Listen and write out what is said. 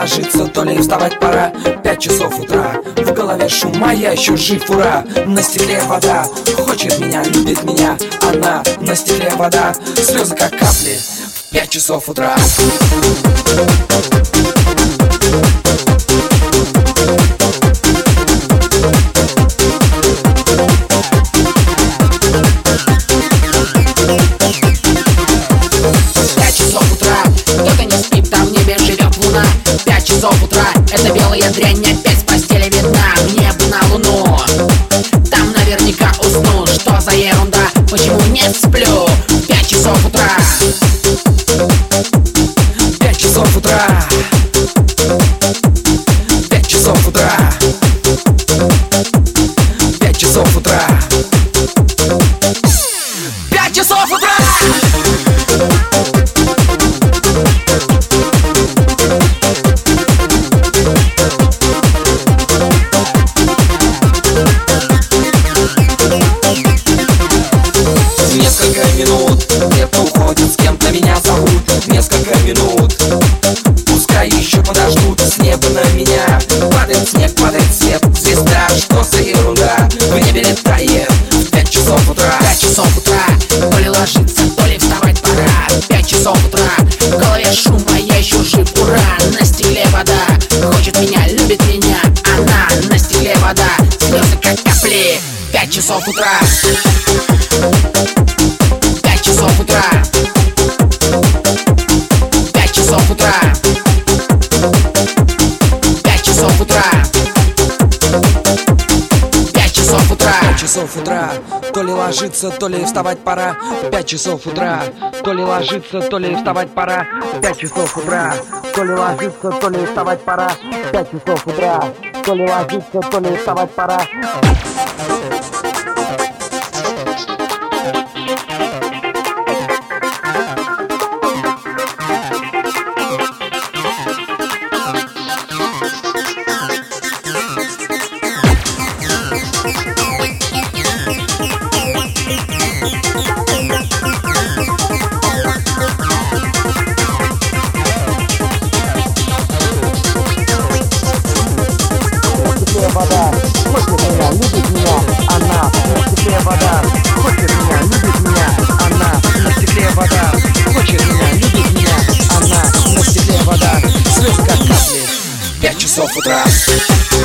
ложиться, то ли вставать пора. 5 часов утра, в голове шум, а я еще жив, ура. На стекле вода, хочет меня, любит меня она. На стекле вода, слезы как капли в 5 часов утра. Это белая дрянь, опять с постели видна. Мне бы на луну, там наверняка усну. Что за ерунда, почему не сплю? 5 часов утра. 5 часов утра. 5 часов утра. 5 часов утра. 5 часов утра. Несколько минут, где-то уходит, с кем-то меня зовут. Несколько минут, пускай еще подождут. С неба на меня падает снег, падает свет. Звезда, что за ерунда, в небе летает в 5 часов утра. 5 часов утра, то ли ложиться, то ли вставать пора. 5 часов утра, в голове шум, а я еще жив, ура. На стекле вода, хочет меня, любит меня она. На стекле вода, слезы как капли. 5 часов утра. 5 часов утра. 5 часов утра. 5 часов утра. 5 часов утра. 5 часов утра, то ли ложиться, то ли вставать пора. 5 часов утра, то ли ложиться, то ли вставать пора. 5 часов утра, то ли ложиться, то ли вставать пора. 5 часов утра, то ли ложиться, то ли вставать пора. Вода, хочет меня, любит меня она. На стекле вода, хочет меня, любит меня она. На стекле вода, хочет меня, любит меня она. На стекле вода, слезы как капли. 5 часов утра.